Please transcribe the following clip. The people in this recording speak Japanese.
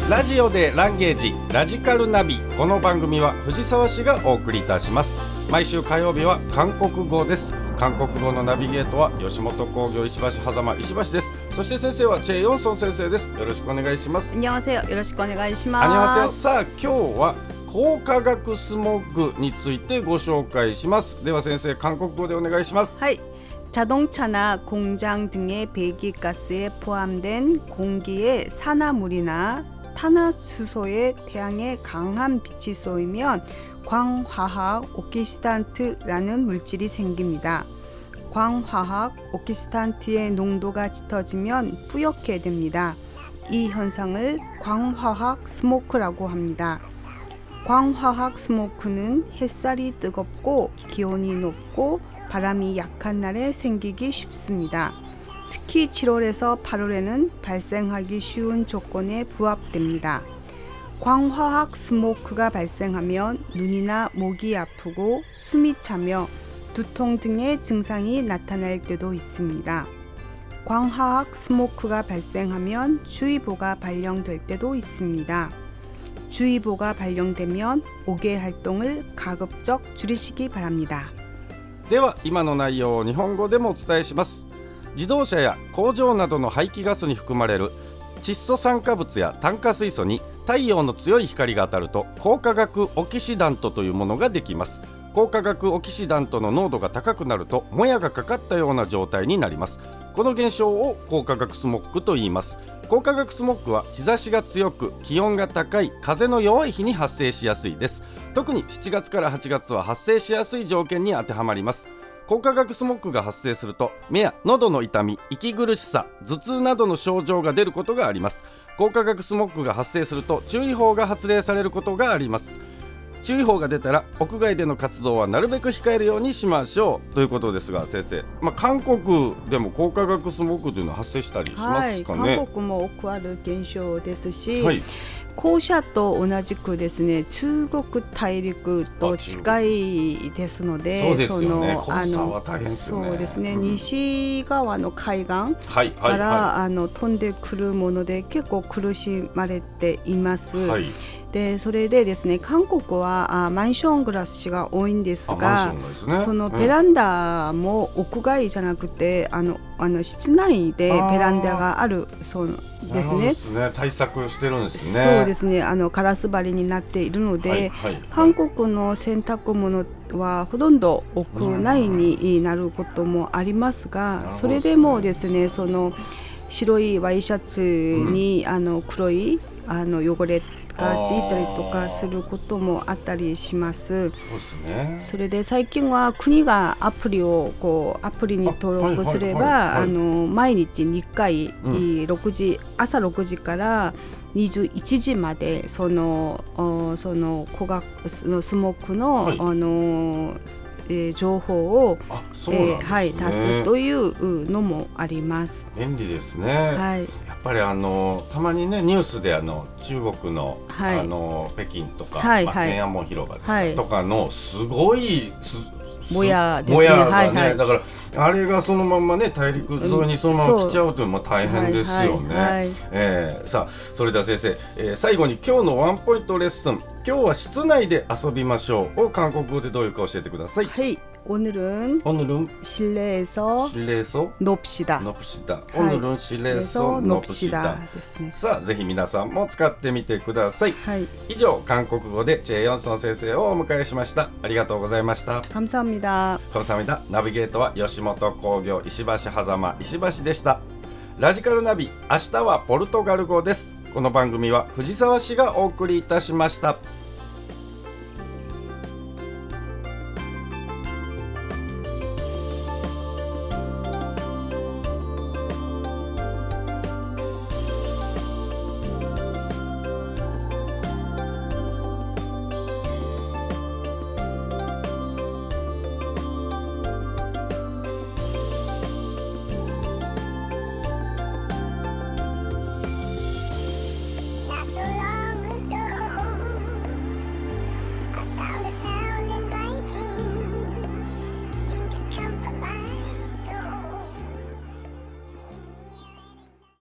ラジオでランゲージラジカルナビ。この番組は藤沢市がお送りいたします。毎週火曜日は韓国語です。韓国語のナビゲートは吉本興業石橋狭間石橋です。そして先生はチェ・ヨンソン先生です。よろしくお願いします。 안녕하세요。よろしくお願いします。 안녕하세요。さあ今日は光化学スモッグについてご紹介します。では先生、韓国語でお願いします。 はい。자동차나 공장 등의 배기가스에 포함된 공기의 산화물이나 탄화수소에 태양의 강한 빛이 쏘이면 광화학 오키시단트라는 물질이 생깁니다. 광화학 오키시단트의 농도가 짙어지면 뿌옇게 됩니다. 이 현상을 광화학 스모크라고 합니다. 광화학 스모크는 햇살이 뜨겁고 기온이 높고 바람이 약한 날에 생기기 쉽습니다. 특히 7월에서 8월에는 발생하기 쉬운 조건에 부합됩니다. 광화학 스모크가 발생하면 눈이나 목이 아프고 숨이 차며 두통 등의 증상이 나타날 때도 있습니다. 광화학 스모크가 발생하면 주의보가 발령될 때도 있습니다. 주의보가 발령되면 5개 활동을 가급적 줄이시기 바랍니다. では今の内容を日本語でもお伝えします。自動車や工場などの排気ガスに含まれる窒素酸化物や炭化水素に太陽の強い光が当たると光化学オキシダントというものができます。光化学オキシダントの濃度が高くなるともやがかかったような状態になります。この現象を光化学スモッグと言います。光化学スモッグは日差しが強く気温が高い風の弱い日に発生しやすいです。特に7月から8月は発生しやすい条件に当てはまります。光化学スモッグが発生すると目や喉の痛み、息苦しさ、頭痛などの症状が出ることがあります。光化学スモッグが発生すると注意報が発令されることがあります。注意報が出たら屋外での活動はなるべく控えるようにしましょうということですが、先生、韓国でも光化学スモッグというのは発生したりしますかね。 韓国もよくある現象ですし、 はい、 校舎と同じくですね、中国大陸と近いですので、 そうですよね。黄砂は大変ですよね。 そうですね、西側の海岸はいから、 はいはい、 飛んでくるもので結構苦しまれています。 はい、 でそれでですね、韓国はマンション暮らしが多いんですが、そのベランダも屋外じゃなくて、室内でベランダがあるそうですね。 対策してるんですね。 そうですね、ガラス張りになっているので、はいはいはい、韓国の洗濯物はほとんど屋内になることもありますが、それでもですね、その白いワイシャツに、黒い汚れがついたりとかすることもあったりします。 そうですね。それで最近は国がアプリに登録すれば、毎日2回、朝6時から21時までその光化学スモークの、はい、情報を、はい、出すというのもあります。 便利ですね。はい、やっぱりたまにねニュースで中国の、はい、北京とか、はいはい、天安門広場ですか、はい、とかのすごいもやですね。 もやがね、 はいはい、 だからあれがそのまんまね大陸沿いにそのまま来ちゃうというのも大変ですよね。はいはい、さあそれでは先生、最後に今日のワンポイントレッスン、今日は室内で遊びましょうを韓国語でどういうか教えてください。 はい、오늘은 실내에서 놉시다. 오늘은 실내에서 놉시다. ですね。 さあぜひ皆さんも使ってみてください。はい、以上韓国語でチェ・ヨンソン先生をお迎えしました。ありがとうございました。 감사합니다。 ナビゲートは吉本興業石橋狭間石橋でした。ラジカルナビ、明日はポルトガル語です。この番組は藤沢市がお送りいたしました。